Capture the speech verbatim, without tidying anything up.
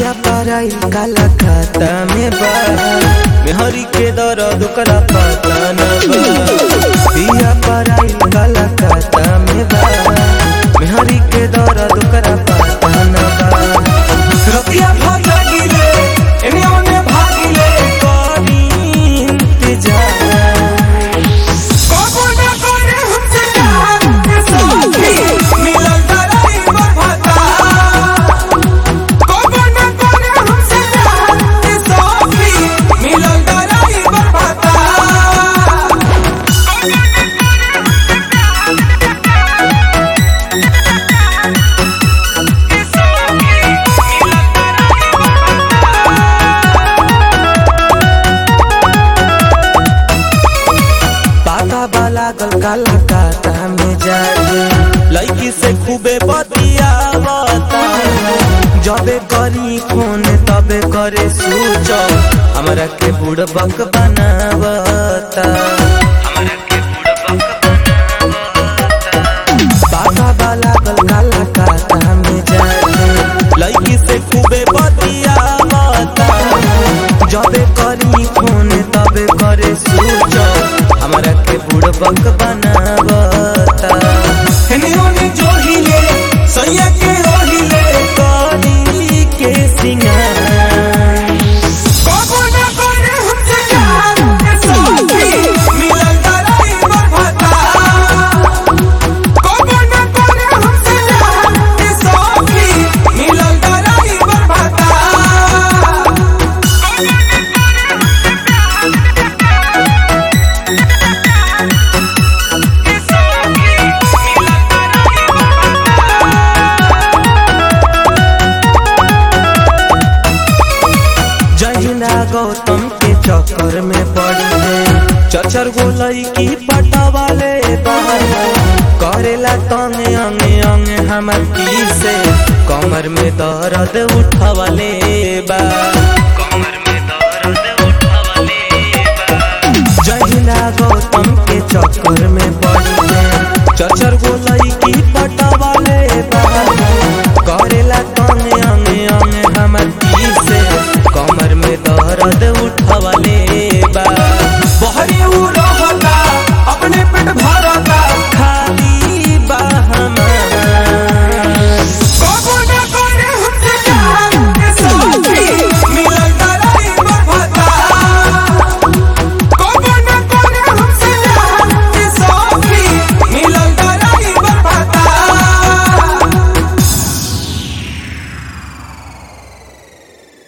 पिया पराई काला खाता में बा मेहरी के दर्द ओकरा पता न बा। पिया पराई काला खाता में बा मेहरी के दर्द ओकरा पता न बा। रतिया भागिले एने ओने भागिले करी इंतजार कबो न करे हमसे प्यार के साथी मिलन तराई बरभाता। कबो न करे हमसे प्यार के साथी मिलन तराई बरभाता। लागल काला काटा में जाके लड़की से खूबे बतियावता। जबे करी फोन तबे करे स्विच ऑफ हमरा के बुड़बक बनावता। बाबा लागल काला काटा में जाके लड़की से खूबे बतियावता। जबे करी फोन तबे करे स्विच ऑफ हमरा के बुड़बक बनावता। हेने जो हिले सैया के रोहिले करी के सिंगार कबो न करे हमसे प्यार के साथी मिलन तराई बरभाता। कबो न करे हमसे प्यार के साथी मिलन तराई बरभाता। गौतम के चक्कर में पड़ी है चचर गोलई की पटा वाले करेला तंगे अंगे अंगे हमर पी से कमर में दर्द उठावले बा। कमर में दर्द उठावले बा। जहिना गौतम के चक्कर में पड़ी है चचर गोलई की पटा वाले करेला तंगे अंगे अंगे हमर पी से कमर में दर्द